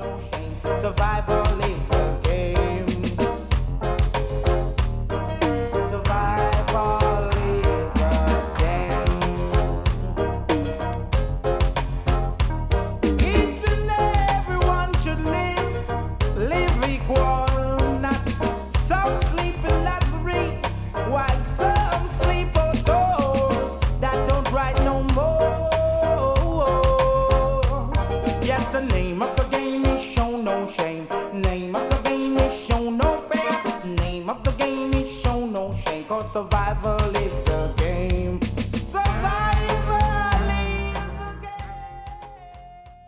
no shame. Survival is the game. Survival is the game. Each and everyone should live equal, not some sleep in luxury, while some sleep outdoors that don't write no more. Yes, the name of the game is show no shame. Name of the game is show no fear. Name of the game is show no shame. 'Cause survival